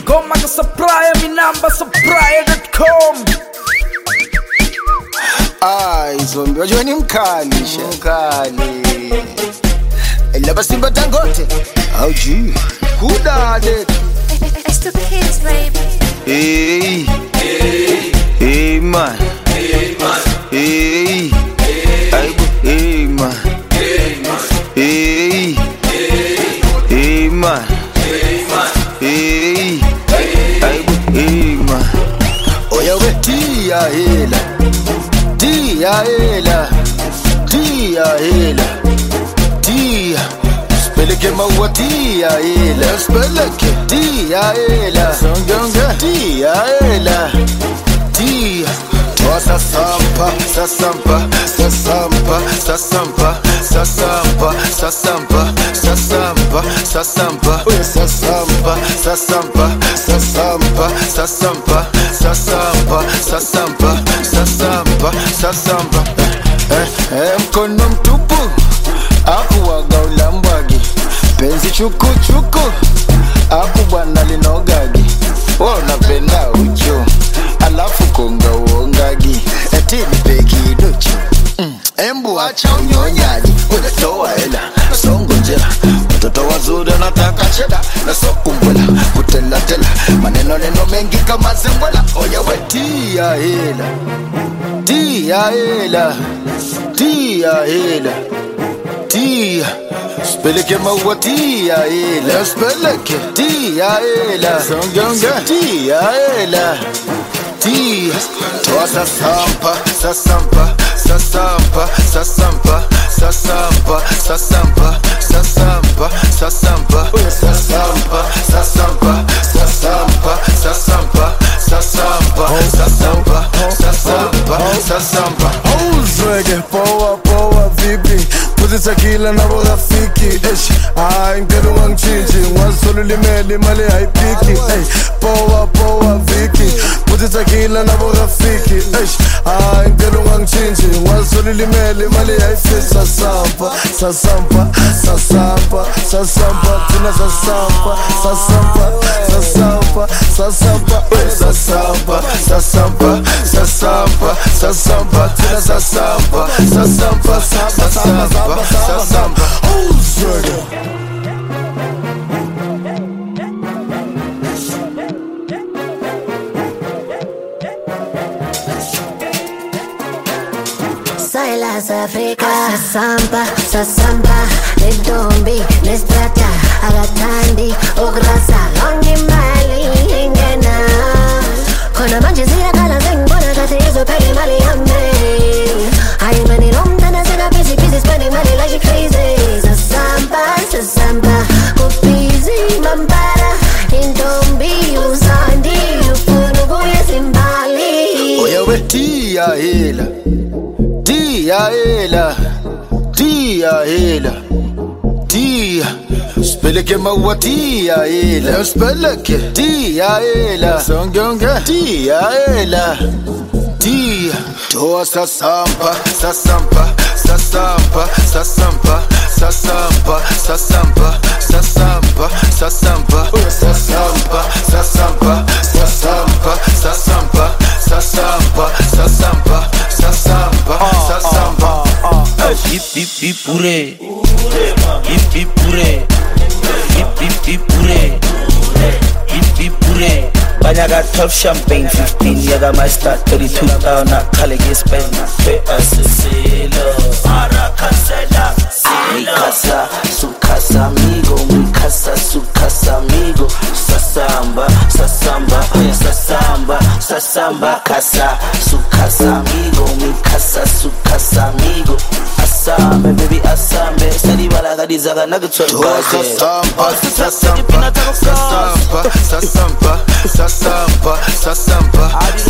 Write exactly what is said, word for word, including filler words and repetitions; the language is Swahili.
Goma ka supplier, mi number supplier dot com. Ay zombi wajua ni mkali mkali Elaba Simba Dangote auji kuda dek. It's the kids, baby. Hey hey hey man hey man hey hey hey man hey man hey hey man hey hey man oya wetia hela Tia hela, tia hela, tia Speleke maua tia hela, speleke tia hela, songonga tia hela, tia Toa sasampa, sasampa, sasampa, sasampa, sasampa, sasampa, sasampa, sasampa, sasampa, sasampa, sasampa, sasampa, sasampa, sasampa, sasampa, sasampa. Eh, eh, mkono mtupu, akuwaga ulambwagi. Penzi chuku chuku, aku bwana linogagi. Wanapenda ucho, alafu konga uongagi. Eti nipeki dochi mm. Embu acha unyonyaji, unatoa hela, songo njela. Mtoto wazuri anataka cheda, na sokumbula, kutela tela. Maneno neno mengi kama zembwela. Oya we tia hela, tia hela, tia hela, tia Speleke maua tia hela, speleke tia hela, songonga tia hela, tia Toa sasampa, sasampa, sasampa, sasampa, sasampa, sasampa, sasampa, sasampa, sasampa, sasampa, sasampa, sasampa, sasampa, sasampa, sasampa, sasampa. Oh, zwege, power, power, vipi Puzisa kila na warafiki Eish, ah, ngelo wangchinji Mwazulu limeli mali haipiki Ey, power, power, viki Puzisa kila na warafiki Eish, ah, ngelo wangchinji Mwazulu limeli mali haipiki Sasampa, sasampa, sasampa, sasampa Tina sasampa, sasampa, sasampa, sasampa Sasampa, sasampa, sasampa, sasampa Tina sasampa, sasampa, sasampa, sasampa Oh, zwege Silas Africa. Sasamba, sasamba, nedombi, nesprata, agatandi, ograsa, longi mali, ingena. Kona manje zira kala zengona kate izo peri mali ame. Hai mani romda na zina busy busy spending money like she crazy. Sasamba, sasamba, kupizi mambara, indombi uzandi, ufunu buye simbali. Oya we tia hela, tia hela, tia hela, tia Speleke maua tia hela, speleke tia hela, songonga tia hela, tia Toa sasampa, sasampa, sasampa, sasampa, sasampa, sasampa, sasampa, sasampa, sasampa, sasampa, sasampa, sasampa, sasampa, sasampa, sasampa, sasampa. Hip hip hip pure, hip hip pure, hip hip hip pure, hip hip pure. Banyaga twelve champagne, fifteen yaga my start, thirty-two down na college spend. Fe aseselo, para cancela. Mi casa, su casa amigo, mi casa, su casa amigo. Sasamba, sasamba, sasamba, sasamba. Casa, su casa amigo, mi casa, su casa amigo. Asambe, baby, asambe. Sadi balaga dizaga nagutwa. Toa sasampa, sasampa, sasampa, sasampa, sasampa, sasampa,